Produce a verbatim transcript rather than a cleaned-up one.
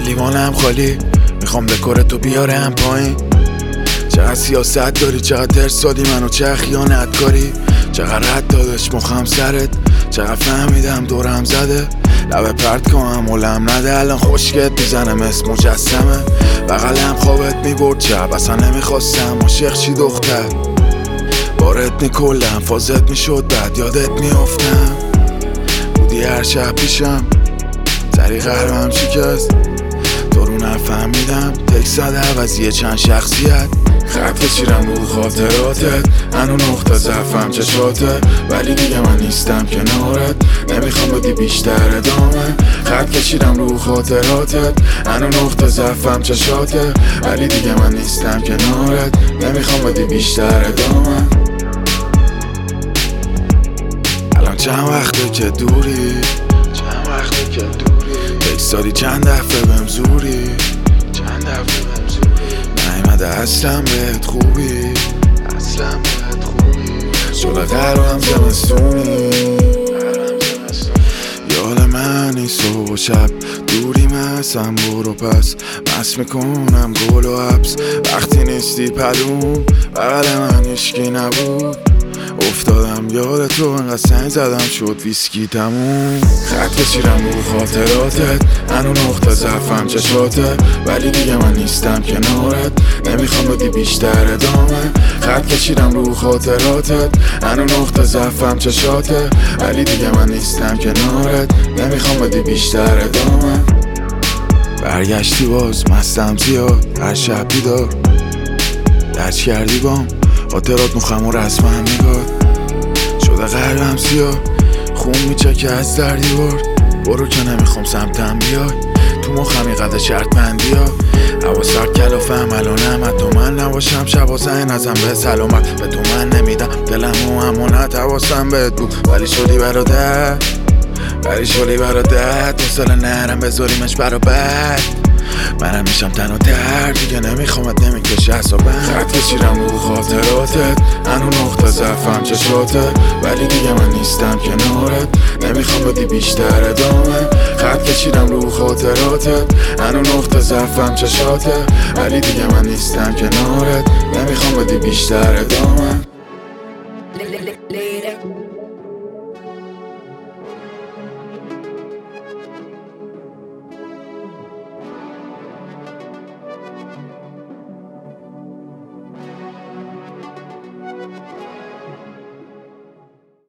لیوانم خالی، میخوام دکورتو بیارم پایین. چقدر سیاست داری، چقدر ترسادی منو، چه خیانت کاری، چقدر رد دادش مخم سرت، چقدر فهمیدم دورم زده. لبه پرت کنم ولم نده، الان خوشگت میزنه مثل مجسمه. بغلم خوابت میبرد چپ، اصلا نمیخواستم عاشق چی دختر. بارت میکلم فازت میشد بعد یادت میافتم. بودی هر شب پیشم، سری قلبم شکست، تو رو نفهمیدم. تکس زده عوضیه چند شخصیت، خط کشیرم رو خاطراتت. هنو نقطه ضعفم چشاته، ولی دیگه من نیستم کنارت. نمیخوام بدی بیشتر ادامه، خط کشیرم رو خاطراتت. هنو نقطه ضعفم چشاته، ولی دیگه من نیستم کنارت. نمیخوام بدی بیشتر ادامه. الان چند وقته که دوری، چند وقته که دوری، تکس دادی چند دفعه بهم زوری، چند دفعه بهم زوری. نیمده اصلا بهت خوبی، اصلا بهت خوبی. شده قلبم زمستونی، یاد منی صبح و شب. دوری مثلا برو پس، مست میکنم گل و حبس. وقتی نیستی پلوم، بغل من هیچکی نبود. افتادم یاد تو، انقدر سنگ زدم شد ویسکی تموم. خط کشیرم رو خاطراتت، هنو نقطه ضعفم چشاته، ولی دیگه من نیستم کنارت. نمیخوام بدی بیشتر ادامه، خط کشیرم رو خاطراتت. هنو نقطه ضعفم چشاته، ولی دیگه من نیستم کنارت. نمیخوام بدی بیشتر ادامه. برگشتی باز مستم زیاد، هر شب بیدار درچ کردی بام خاطرات مخم و رسمم نگاه. شده قلبم سیاه، خون میچکه از در دیوار. برو که نمیخوام سمتم بیای، تو مخم اینقدر شرط بندی ها. هوا سرد کلافم الانم، حتی من نباشم شبا زنگ نزم به سلامت. به تو من نمیدم دلم و امانت، حواسم بهت بود ولی شدی برادر، ولی شدی برادر. دوستاله نرم بذاریمش برابر، منم میشم تنها تر دیگه. نمیخوامت نمیکشه حسابم، خط کشیرم رو خاطراتت. هنو نقطه ضعفم چشاته، ولی دیگه من نیستم کنارت. نمیخوام بدی بیشتر ادامه، خط کشیرم رو خاطراتت. هنو نقطه ضعفم چشاته، ولی دیگه من نیستم کنارت. نمیخوام بدی بیشتر ادامه.